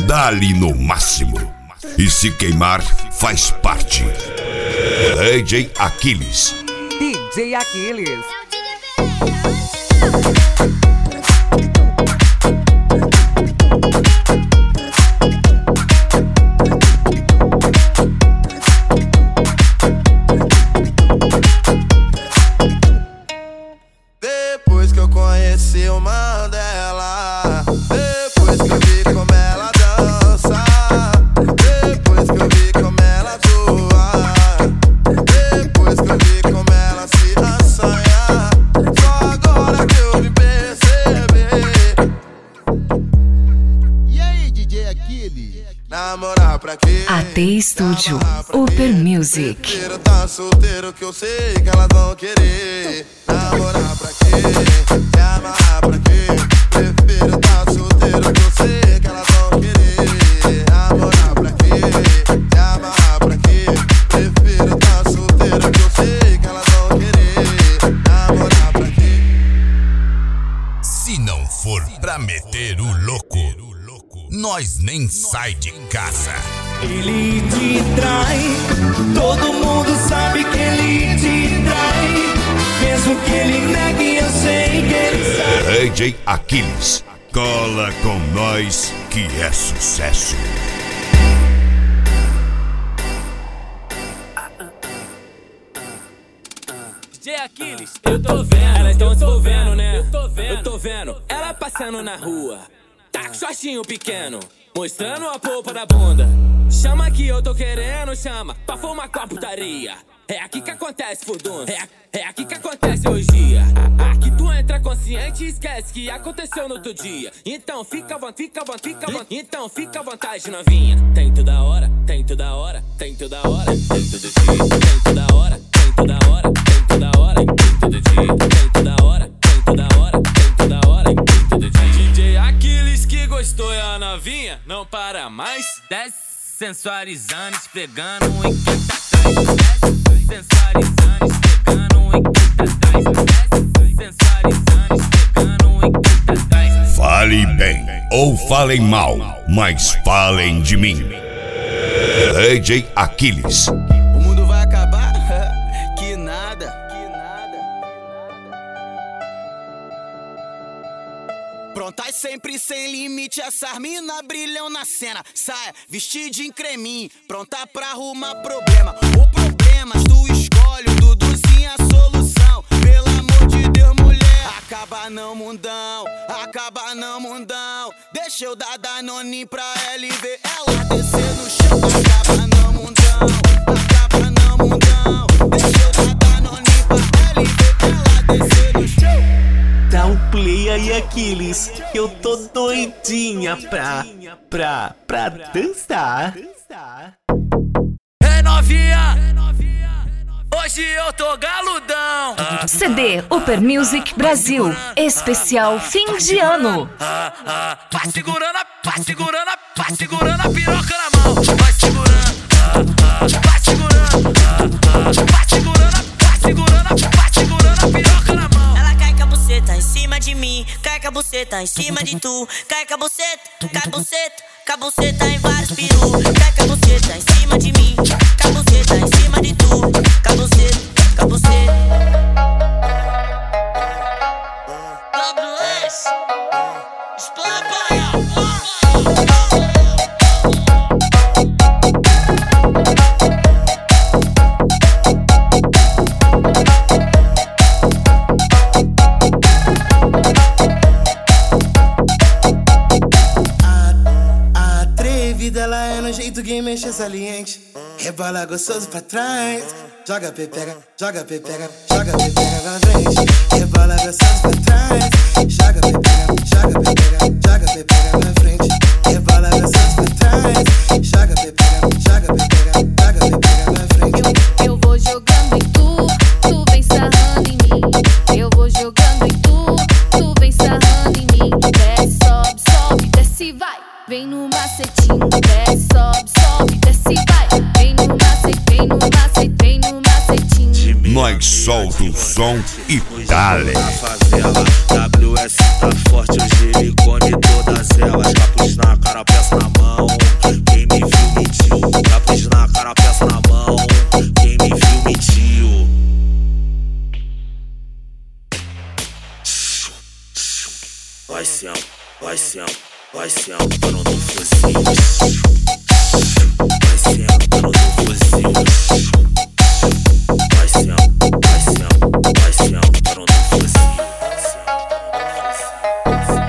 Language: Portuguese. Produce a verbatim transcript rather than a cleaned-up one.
dá-lhe no máximo. E se queimar, faz parte. D J Aquiles. D J Aquiles. Depois que eu conheci o Mandela, depois que eu vi como ela dança, depois que eu vi como ela zoa, depois que eu vi como ela se assanha, só agora que eu vim perceber. E aí, D J Aquiles? Namorar pra quê? A T Studio, Upper Music. Prefiro tá solteiro que eu sei que elas vão querer. Namorar pra quê? Se amarrar pra quê? Prefiro tá solteiro que eu sei que elas vão querer. Namorar pra quê? Se amarrar pra quê? Prefiro tá solteiro que eu sei que elas vão querer. Namorar pra quê? Se não for pra meter o louco, nós nem sai de casa. Ele te trai, todo mundo sabe que ele te trai. Mesmo que ele negue, eu sei que ele sabe. D J Aquiles, cola com nós que é sucesso. D J Aquiles, eu tô vendo, elas tão se envolvendo, né? Eu tô vendo, eu tô vendo, ela passando na rua, tá com shortinho pequeno, mostrando a polpa da bunda. Chama que eu tô querendo, chama, pra fumar com a putaria. É aqui que acontece, furdunça, é, é aqui que acontece hoje dia. Aqui tu entra consciente e esquece que aconteceu no outro dia. Então fica à vontade, fica à vontade, fica à vontade. Então fica à vontade, novinha. Tem toda hora, tem toda hora, tem toda hora, tem todo dia, tem toda hora, tem toda hora, tem toda hora, tem todo dia, tem toda hora, tem toda hora, tem toda hora, tem todo dia. D J Aquiles que gostou é a novinha, não para mais. Desce sensualizando, esfregando em quem tá atrás. Sensualizando, esfregando em quem tá atrás. Sensualizando, esfregando em quem tá atrás. Fale bem ou falem mal, mas falem de mim. D J Aquiles. O mundo vai acabar? Que nada. Prontas sempre sem limite, essas mina brilham na cena. Saia, vestida em creminho, pronta pra arrumar problema. Ou problemas, tu escolhe, o Duduzinho a solução. Pelo amor de Deus, mulher, acaba não mundão, acaba não mundão. Deixa eu dar Danone pra ela e ver ela descer no chão. Acaba não mundão, acaba não mundão. Deixa eu dar Danone pra ela e ver ela descer no chão. Dá um play aí, Aquiles, que eu tô doidinha pra, pra, pra dançar. É novinha, hoje eu tô galudão. C D Upper Music Brasil, especial fim de ano. Vai segurando, a- vai segurando, a- vai segurando a piroca na mão. Vai segurando, vai segurando, vai segurando, vai segurando, vai segurando a piroca na mão. Ela cai com a buceta em cima de mim, cai com a buceta em cima de tu. Cai com a buceta, cai a buceta, com a buceta em vários peru. Cai com a buceta em cima de mim, com a buceta em cima de tu. Com a buceta, com a buceta. W S, explode. Ela é no jeito que mexe saliente. Rebola gostoso pra trás. Joga pepeca, joga pepeca, joga pepeca pra frente. Rebola gostoso pra trás. Joga pepeca, joga pepeca, joga pepeca pra frente. Rebola gostoso pra trás. Joga pepeca, joga pepeca, joga pepeca pra frente. Eu, eu vou jogando em tu, tu vem sarrando em mim. Eu vou jogando em tu, tu vem sarrando em mim. Desce, sobe, sobe, desce, vai. Vem no macetinho, desce, sobe, sobe, desce, vai. Vem no macete, vem no macete, vem no macetinho. Nós solta o som e dale. Na favela, W S tá forte, hoje ele come todas elas. Capuz na cara, peça na mão, quem me viu mentiu. Capuz na cara, peça na mão, quem me viu mentiu. Vai sendo, vai sendo, vai sendo, no fuzil. Vai sendo, no